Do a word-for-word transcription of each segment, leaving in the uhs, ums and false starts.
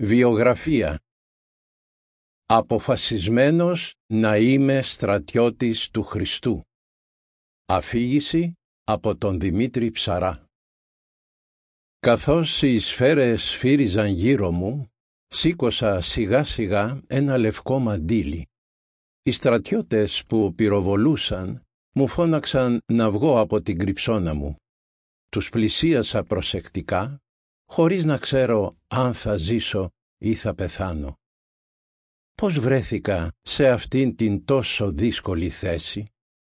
Βιογραφία. Αποφασισμένος να είμαι στρατιώτης του Χριστού. Αφήγηση από τον Δημήτρη Ψαρά. Καθώς οι σφαίρες σφύριζαν γύρω μου, σήκωσα σιγά σιγά ένα λευκό μαντίλι. Οι στρατιώτες που πυροβολούσαν μου φώναξαν να βγω από την κρυψώνα μου. Τους πλησίασα προσεκτικά, χωρίς να ξέρω αν θα ζήσω ή θα πεθάνω. Πώς βρέθηκα σε αυτήν την τόσο δύσκολη θέση?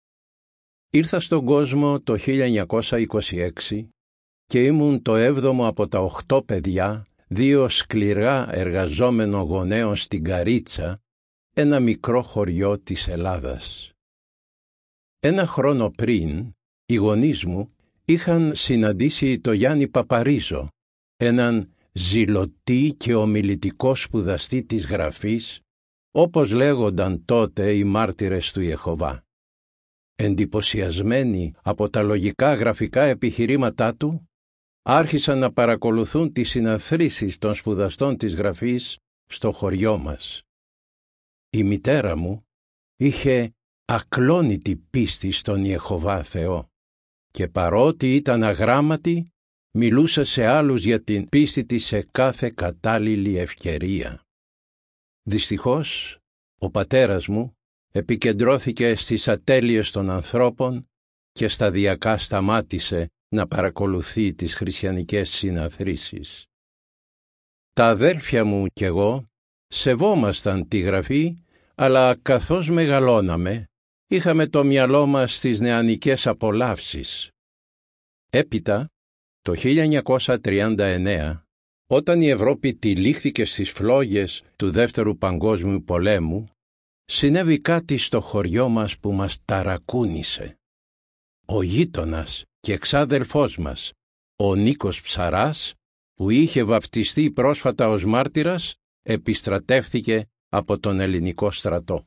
Ήρθα στον κόσμο το χίλια εννιακόσια είκοσι έξι και ήμουν το έβδομο από τα οχτώ παιδιά, δύο σκληρά εργαζόμενων γονέων στην Καρίτσα, ένα μικρό χωριό της Ελλάδας. Ένα χρόνο πριν, οι γονείς μου είχαν συναντήσει το Γιάννη Παπαρίζο, έναν ζηλωτή και ομιλητικό σπουδαστή της Γραφής, όπως λέγονταν τότε οι μάρτυρες του Ιεχωβά. Εντυπωσιασμένοι από τα λογικά γραφικά επιχειρήματά του, άρχισαν να παρακολουθούν τις συναθρήσεις των σπουδαστών της Γραφής στο χωριό μας. Η μητέρα μου είχε ακλόνητη πίστη στον Ιεχωβά Θεό και παρότι ήταν αγράμματη, μιλούσε σε άλλους για την πίστη της σε κάθε κατάλληλη ευκαιρία. Δυστυχώς, ο πατέρας μου επικεντρώθηκε στις ατέλειες των ανθρώπων και σταδιακά σταμάτησε να παρακολουθεί τις χριστιανικές συναθρήσεις. Τα αδέρφια μου κι εγώ σεβόμασταν τη Γραφή, αλλά καθώς μεγαλώναμε, είχαμε το μυαλό μας στις νεανικές απολαύσεις. Έπειτα, το χίλια εννιακόσια τριάντα εννέα, όταν η Ευρώπη τυλίχθηκε στις φλόγες του Δεύτερου Παγκόσμιου Πολέμου, συνέβη κάτι στο χωριό μας που μας ταρακούνησε. Ο γείτονας και εξάδελφός μας, ο Νίκος Ψαράς, που είχε βαπτιστεί πρόσφατα ως μάρτυρας, επιστρατεύθηκε από τον ελληνικό στρατό.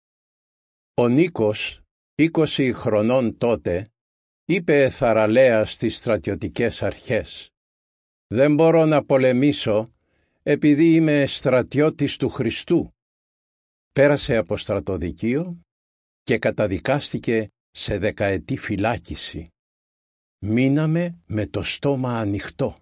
Ο Νίκος, είκοσι χρονών τότε, είπε θαραλέα στις στρατιωτικές αρχές: «Δεν μπορώ να πολεμήσω επειδή είμαι στρατιώτης του Χριστού». Πέρασε από στρατοδικείο και καταδικάστηκε σε δεκαετή φυλάκιση. Μείναμε με το στόμα ανοιχτό.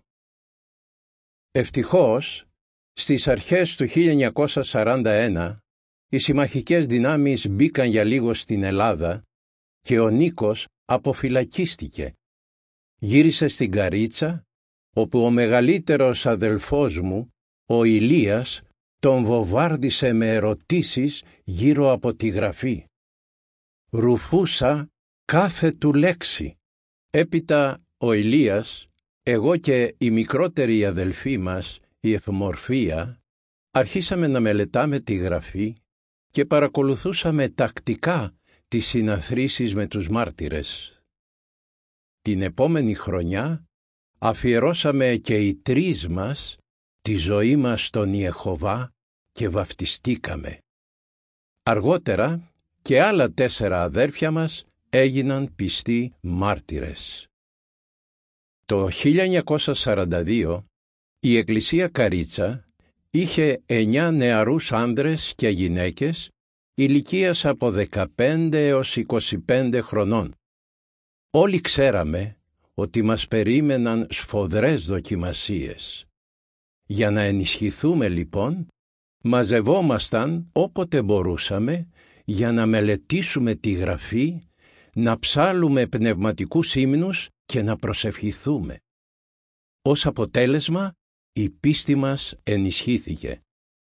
Ευτυχώς, στις αρχές του χίλια εννιακόσια σαράντα ένα, οι συμμαχικές δυνάμεις μπήκαν για λίγο στην Ελλάδα και ο Νίκος αποφυλακίστηκε. Γύρισε στην Καρίτσα, όπου ο μεγαλύτερος αδελφός μου, ο Ηλίας, τον βομβάρδισε με ερωτήσεις γύρω από τη Γραφή. Ρουφούσα κάθε του λέξη. Έπειτα ο Ηλίας, εγώ και η μικρότερη αδελφή μας, η Εθμορφία, αρχίσαμε να μελετάμε τη Γραφή και παρακολουθούσαμε τακτικά τις συναθρήσεις με τους μάρτυρες. Την επόμενη χρονιά αφιερώσαμε και οι τρεις μας τη ζωή μας στον Ιεχωβά και βαφτιστήκαμε. Αργότερα και άλλα τέσσερα αδέρφια μας έγιναν πιστοί μάρτυρες. Το χίλια εννιακόσια σαράντα δύο η Εκκλησία Καρίτσα είχε εννιά νεαρούς άνδρες και γυναίκες ηλικίας από δεκαπέντε έως είκοσι πέντε χρονών. Όλοι ξέραμε ότι μας περίμεναν σφοδρές δοκιμασίες. Για να ενισχυθούμε λοιπόν, μαζευόμασταν όποτε μπορούσαμε για να μελετήσουμε τη Γραφή, να ψάλουμε πνευματικούς ύμνους και να προσευχηθούμε. Ως αποτέλεσμα, η πίστη μας ενισχύθηκε.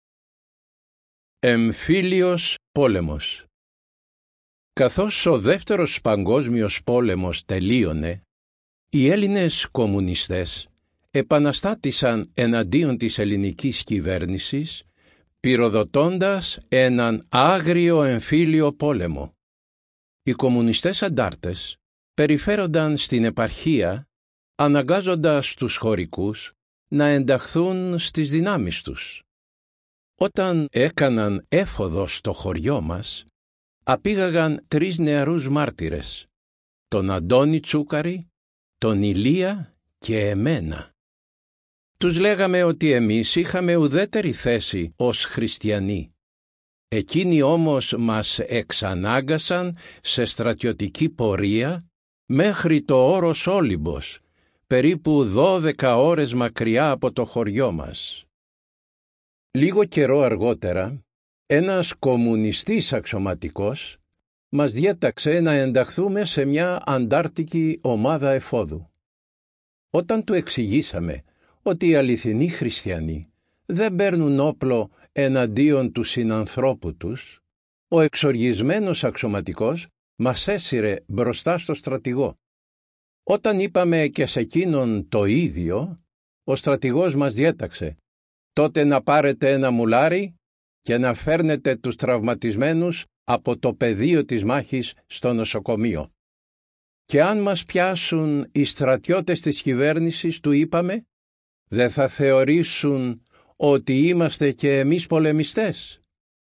Εμφύλιος πόλεμος. Καθώς ο Δεύτερος Παγκόσμιος Πόλεμος τελείωνε, οι Έλληνες κομμουνιστές επαναστάτησαν εναντίον της ελληνικής κυβέρνησης, πυροδοτώντας έναν άγριο εμφύλιο πόλεμο. Οι κομμουνιστές αντάρτες περιφέρονταν στην επαρχία, αναγκάζοντας τους χωρικούς να ενταχθούν στις δυνάμεις τους. Όταν έκαναν έφοδο στο χωριό μας, απήγαγαν τρεις νεαρούς μάρτυρες, τον Αντώνη Τσούκαρη, τον Ηλία και εμένα. Τους λέγαμε ότι εμείς είχαμε ουδέτερη θέση ως χριστιανοί. Εκείνοι όμως μας εξανάγκασαν σε στρατιωτική πορεία μέχρι το όρος Όλυμπος, περίπου δώδεκα ώρες μακριά από το χωριό μας. Λίγο καιρό αργότερα, ένας κομμουνιστής αξιωματικός μας διέταξε να ενταχθούμε σε μια αντάρτικη ομάδα εφόδου. Όταν του εξηγήσαμε ότι οι αληθινοί χριστιανοί δεν παίρνουν όπλο εναντίον του συνανθρώπου τους, ο εξοργισμένος αξιωματικός μας έσυρε μπροστά στο στρατηγό. Όταν είπαμε και σε εκείνον το ίδιο, ο στρατηγός μας διέταξε τότε να πάρετε ένα μουλάρι και να φέρνετε τους τραυματισμένους από το πεδίο της μάχης στο νοσοκομείο. Και αν μας πιάσουν οι στρατιώτες της κυβέρνησης, του είπαμε, δεν θα θεωρήσουν ότι είμαστε και εμείς πολεμιστές?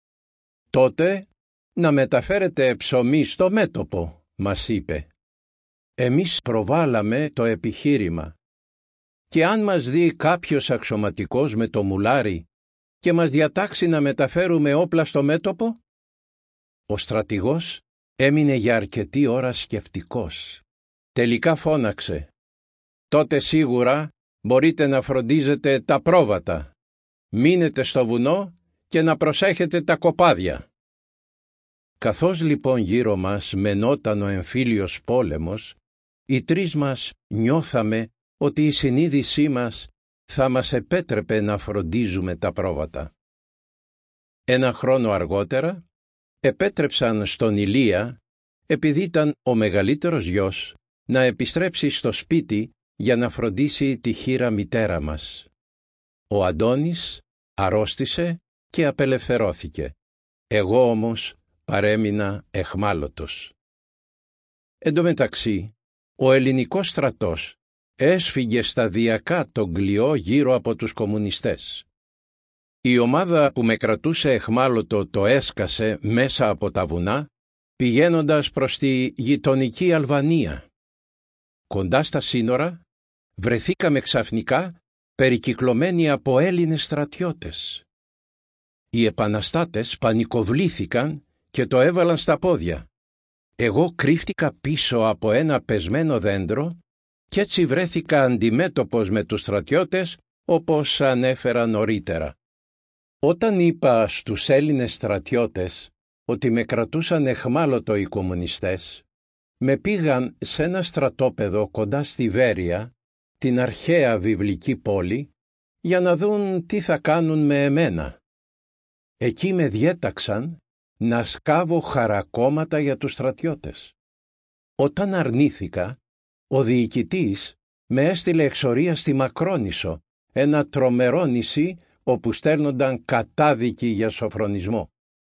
Τότε να μεταφέρετε ψωμί στο μέτωπο, μας είπε. Εμείς προβάλαμε το επιχείρημα. Και αν μας δει κάποιος αξιωματικός με το μουλάρι και μας διατάξει να μεταφέρουμε όπλα στο μέτωπο? Ο στρατηγός έμεινε για αρκετή ώρα σκεφτικός. Τελικά φώναξε. Τότε σίγουρα μπορείτε να φροντίζετε τα πρόβατα. Μείνετε στο βουνό και να προσέχετε τα κοπάδια. Καθώς λοιπόν γύρω μας μενόταν ο εμφύλιος πόλεμος, οι τρεις μας νιώθαμε ότι η συνείδησή μας θα μας επέτρεπε να φροντίζουμε τα πρόβατα. Ένα χρόνο αργότερα επέτρεψαν στον Ηλία, επειδή ήταν ο μεγαλύτερος γιος, να επιστρέψει στο σπίτι για να φροντίσει τη χήρα μητέρα μας. Ο Αντώνης αρρώστησε και απελευθερώθηκε. Εγώ όμως παρέμεινα εχμάλωτος. Εν τω μεταξύ, ο ελληνικός στρατός έσφυγε σταδιακά τον Γκλειό γύρω από τους κομμουνιστές. Η ομάδα που με κρατούσε εχμάλωτο το έσκασε μέσα από τα βουνά, πηγαίνοντας προς τη γειτονική Αλβανία. Κοντά στα σύνορα βρεθήκαμε ξαφνικά περικυκλωμένοι από Έλληνες στρατιώτες. Οι επαναστάτες πανικοβλήθηκαν και το έβαλαν στα πόδια. Εγώ κρύφτηκα πίσω από ένα πεσμένο δέντρο κι έτσι βρέθηκα αντιμέτωπος με τους στρατιώτες, όπως ανέφερα νωρίτερα. Όταν είπα στους Έλληνες στρατιώτες ότι με κρατούσαν εχμάλωτο οι κομμουνιστές, με πήγαν σε ένα στρατόπεδο κοντά στη Βέρεια, την αρχαία βιβλική πόλη, για να δουν τι θα κάνουν με εμένα. Εκεί με διέταξαν να σκάβω χαρακόμματα για τους στρατιώτες. Όταν αρνήθηκα, ο διοικητής με έστειλε εξορία στη Μακρόνησο, ένα τρομερό νησί όπου στέλνονταν κατάδικοι για σοφρονισμό.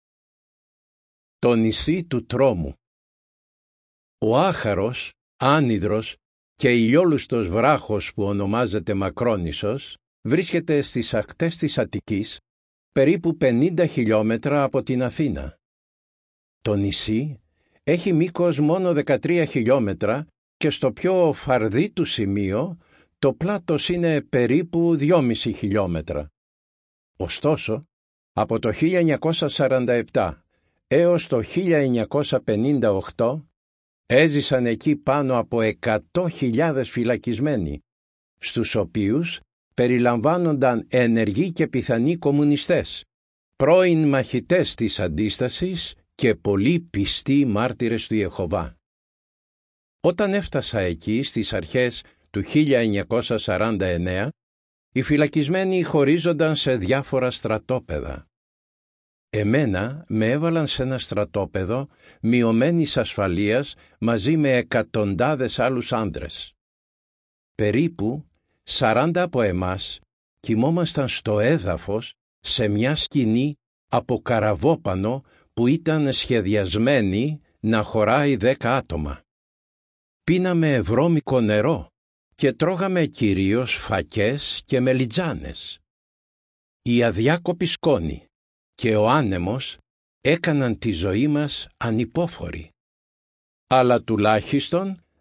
Το νησί του τρόμου. Ο άχαρος, άνυδρος και ηλιόλουστος βράχος που ονομάζεται Μακρόνησος βρίσκεται στις ακτές της Αττικής, περίπου πενήντα χιλιόμετρα από την Αθήνα. Το νησί έχει μήκος μόνο δεκατρία χιλιόμετρα και στο πιο φαρδί του σημείο το πλάτος είναι περίπου δυόμισι χιλιόμετρα. Ωστόσο, από το χίλια εννιακόσια σαράντα επτά έως το χίλια εννιακόσια πενήντα οκτώ έζησαν εκεί πάνω από εκατό χιλιάδες φυλακισμένοι, στους οποίους περιλαμβάνονταν ενεργοί και πιθανοί κομμουνιστές, πρώην μαχητές της Αντίστασης και πολλοί πιστοί μάρτυρες του Ιεχωβά. Όταν έφτασα εκεί στις αρχές του χίλια εννιακόσια σαράντα εννέα, οι φυλακισμένοι χωρίζονταν σε διάφορα στρατόπεδα. Εμένα με έβαλαν σε ένα στρατόπεδο μειωμένης ασφαλείας μαζί με εκατοντάδες άλλους άντρες. Περίπου σαράντα από εμάς κοιμόμασταν στο έδαφος σε μια σκηνή από καραβόπανο που ήταν σχεδιασμένη να χωράει δέκα άτομα. Πίναμε βρώμικο νερό και τρώγαμε κυρίως φακές και μελιτζάνες. Η αδιάκοπη σκόνη και ο άνεμος έκαναν τη ζωή μας ανυπόφορη. Αλλά τουλάχιστον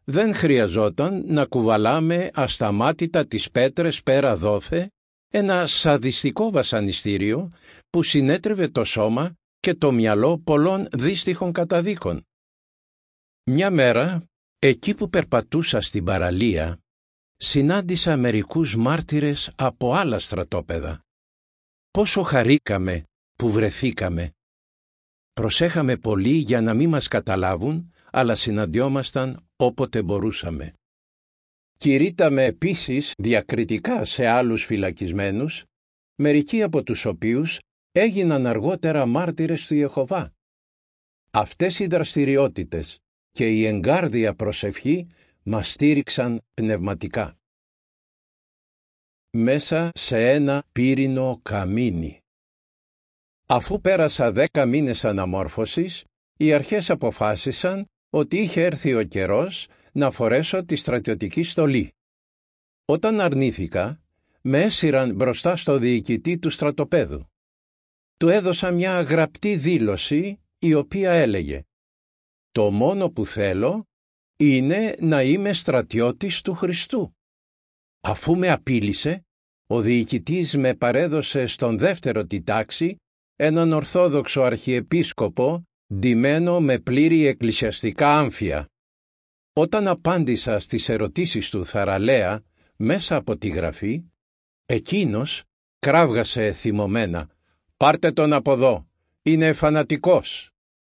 δεν χρειαζόταν να κουβαλάμε ασταμάτητα τις πέτρες πέρα δόθε, ένα σαδιστικό βασανιστήριο που συνέτρεβε το σώμα και το μυαλό πολλών δύστιχων καταδίκων. Μια μέρα, εκεί που περπατούσα στην παραλία, συνάντησα μερικούς μάρτυρες από άλλα στρατόπεδα. Πόσο χαρήκαμε που βρεθήκαμε. Προσέχαμε πολύ για να μην μας καταλάβουν, αλλά συναντιόμασταν όποτε μπορούσαμε. Κηρύτταμε επίσης διακριτικά σε άλλους φυλακισμένους, μερικοί από τους οποίους έγιναν αργότερα μάρτυρες του Ιεχωβά. Αυτές οι δραστηριότητες και η εγκάρδια προσευχή μας στήριξαν πνευματικά. Μέσα σε ένα πύρινο καμίνι. Αφού πέρασα δέκα μήνες αναμόρφωσης, οι αρχές αποφάσισαν ότι είχε έρθει ο καιρός να φορέσω τη στρατιωτική στολή. Όταν αρνήθηκα, με έσυραν μπροστά στο διοικητή του στρατοπέδου. Του έδωσα μια γραπτή δήλωση η οποία έλεγε «Το μόνο που θέλω είναι να είμαι στρατιώτης του Χριστού». Αφού με απείλησε, ο διοικητής με παρέδωσε στον δεύτερο τη τάξη έναν ορθόδοξο αρχιεπίσκοπο ντυμένο με πλήρη εκκλησιαστικά άμφια. Όταν απάντησα στις ερωτήσεις του θαραλέα μέσα από τη γραφή, εκείνος κράβγασε θυμωμένα «Πάρτε τον από εδώ, είναι φανατικός».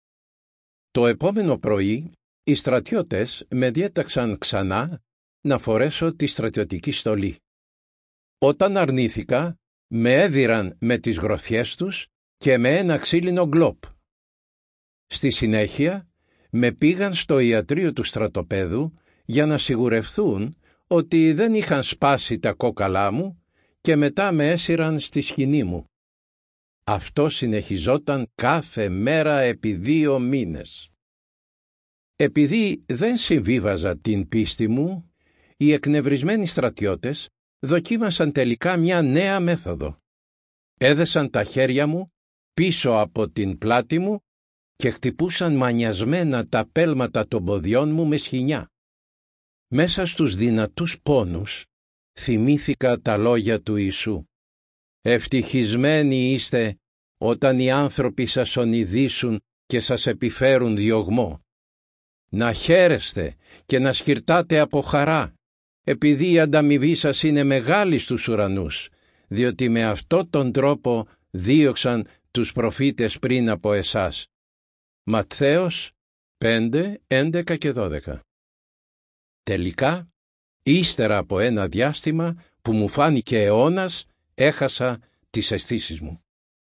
Το επόμενο πρωί οι στρατιώτες με διέταξαν ξανά να φορέσω τη στρατιωτική στολή. Όταν αρνήθηκα, με έδιραν με τις γροθιές τους και με ένα ξύλινο γκλόπ. Στη συνέχεια, με πήγαν στο ιατρείο του στρατοπέδου για να σιγουρευθούν ότι δεν είχαν σπάσει τα κόκαλά μου και μετά με έσυραν στη σκηνή μου. Αυτό συνεχιζόταν κάθε μέρα επί δύο μήνες. Επειδή δεν συμβίβαζα την πίστη μου, οι εκνευρισμένοι στρατιώτες δοκίμασαν τελικά μια νέα μέθοδο. Έδεσαν τα χέρια μου πίσω από την πλάτη μου και χτυπούσαν μανιασμένα τα πέλματα των ποδιών μου με σχοινιά. Μέσα στους δυνατούς πόνους θυμήθηκα τα λόγια του Ιησού. «Ευτυχισμένοι είστε όταν οι άνθρωποι σας ονειδήσουν και σας επιφέρουν διωγμό. Να χαίρεστε και να σκυρτάτε από χαρά, επειδή η ανταμοιβή σας είναι μεγάλη στους ουρανούς, διότι με αυτόν τον τρόπο δίωξαν τους προφήτες πριν από εσάς». Ματθαίος πέντε, έντεκα και δώδεκα. Τελικά, ύστερα από ένα διάστημα που μου φάνηκε αιώνας, έχασα τις αισθήσεις μου.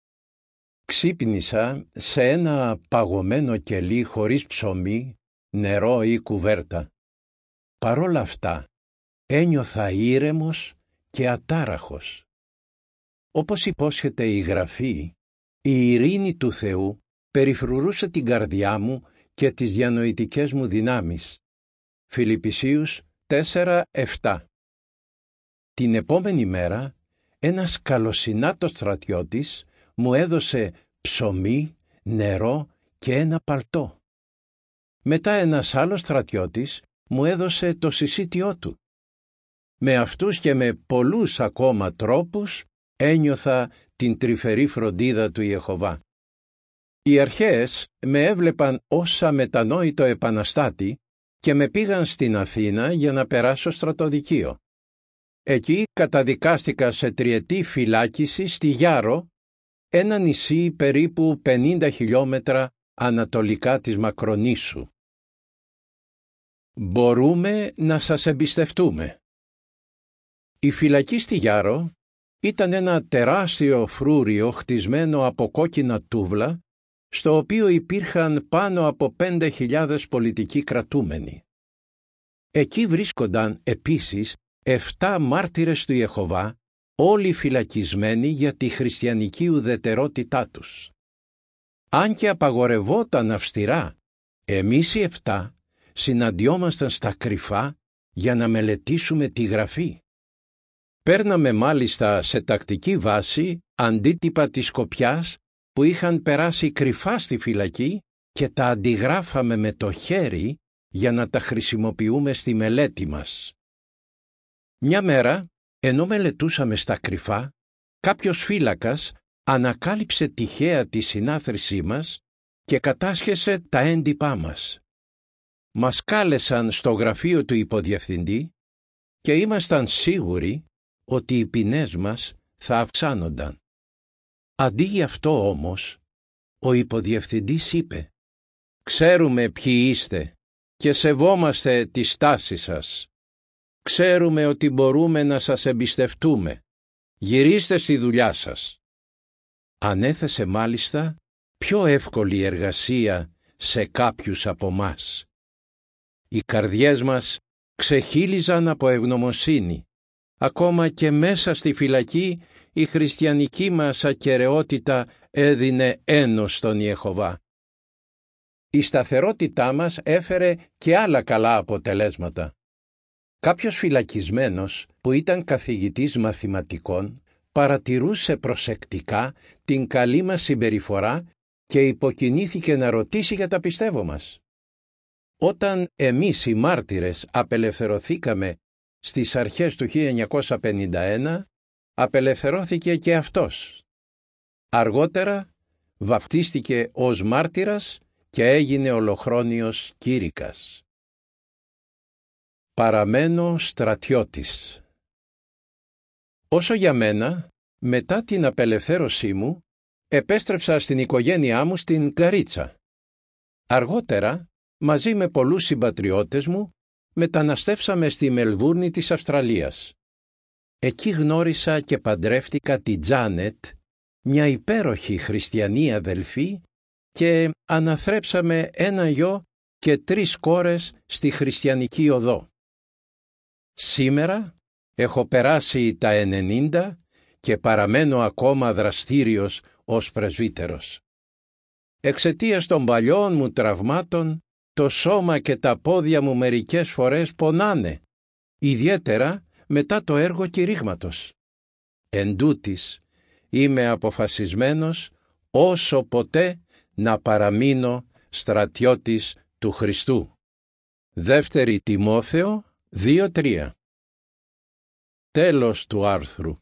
Ξύπνησα σε ένα παγωμένο κελί χωρίς ψωμί, νερό ή κουβέρτα. Παρόλα αυτά, ένιωθα ήρεμος και ατάραχος. Όπως υπόσχεται η Γραφή, η ειρήνη του Θεού περιφρουρούσε την καρδιά μου και τις διανοητικές μου δυνάμεις. Φιλιππισίους τέσσερα επτά. Την επόμενη μέρα, ένας καλοσυνάτος στρατιώτης μου έδωσε ψωμί, νερό και ένα παλτό. Μετά ένας άλλος στρατιώτης μου έδωσε το συσίτιό του. Με αυτούς και με πολλούς ακόμα τρόπους ένιωθα την τρυφερή φροντίδα του Ιεχωβά. Οι αρχές με έβλεπαν ως αμετανόητο επαναστάτη και με πήγαν στην Αθήνα για να περάσω στρατοδικείο. Εκεί καταδικάστηκα σε τριετή φυλάκιση στη Γιάρο, ένα νησί περίπου πενήντα χιλιόμετρα ανατολικά της Μακρονήσου. Μπορούμε να σας εμπιστευτούμε. Η φυλακή στη Γιάρο ήταν ένα τεράστιο φρούριο χτισμένο από κόκκινα τούβλα, στο οποίο υπήρχαν πάνω από πέντε χιλιάδες πολιτικοί κρατούμενοι. Εκεί βρίσκονταν επίσης εφτά μάρτυρες του Ιεχωβά, όλοι φυλακισμένοι για τη χριστιανική ουδετερότητά τους. Αν και απαγορευόταν αυστηρά, εμείς οι εφτά συναντιόμασταν στα κρυφά για να μελετήσουμε τη Γραφή. Παίρναμε μάλιστα σε τακτική βάση αντίτυπα της κοπιάς που είχαν περάσει κρυφά στη φυλακή και τα αντιγράφαμε με το χέρι για να τα χρησιμοποιούμε στη μελέτη μας. Μια μέρα, ενώ μελετούσαμε στα κρυφά, κάποιος φύλακας ανακάλυψε τυχαία τη συνάθρησή μας και κατάσχεσε τα έντυπά μας. Μας κάλεσαν στο γραφείο του υποδιευθυντή και ήμασταν σίγουροι ότι οι ποινές μας θα αυξάνονταν. Αντί γι' αυτό όμως, ο υποδιευθυντής είπε «Ξέρουμε ποιοι είστε και σεβόμαστε τη στάση σας. Ξέρουμε ότι μπορούμε να σας εμπιστευτούμε. Γυρίστε στη δουλειά σας». Ανέθεσε μάλιστα πιο εύκολη εργασία σε κάποιους από μας. Οι καρδιές μας ξεχύλιζαν από ευγνωμοσύνη. Ακόμα και μέσα στη φυλακή η χριστιανική μας ακεραιότητα έδινε ένος στον Ιεχωβά. Η σταθερότητά μας έφερε και άλλα καλά αποτελέσματα. Κάποιος φυλακισμένος που ήταν καθηγητής μαθηματικών παρατηρούσε προσεκτικά την καλή μας συμπεριφορά και υποκινήθηκε να ρωτήσει για τα πιστεύω μας. Όταν εμείς οι μάρτυρες απελευθερωθήκαμε στις αρχές του χίλια εννιακόσια πενήντα ένα, απελευθερώθηκε και αυτός. Αργότερα βαφτίστηκε ως μάρτυρας και έγινε ολοχρόνιος κήρυκας. Παραμένω στρατιώτης. Όσο για μένα, μετά την απελευθέρωσή μου, επέστρεψα στην οικογένειά μου στην Καρίτσα. Αργότερα, μαζί με πολλούς συμπατριώτες μου, μεταναστεύσαμε στη Μελβούρνη της Αυστραλίας. Εκεί γνώρισα και παντρεύτηκα τη Τζάνετ, μια υπέροχη χριστιανή αδελφή, και αναθρέψαμε ένα γιο και τρεις κόρες στη χριστιανική οδό. Σήμερα έχω περάσει τα ενενήντα και παραμένω ακόμα δραστήριος ως πρεσβύτερος. Εξαιτίας των παλιών μου τραυμάτων, το σώμα και τα πόδια μου μερικές φορές πονάνε, ιδιαίτερα μετά το έργο κηρύγματος. Εντούτοις, είμαι αποφασισμένος όσο ποτέ να παραμείνω στρατιώτης του Χριστού. Δεύτερη Τιμόθεο δύο τρία. Τέλος του άρθρου.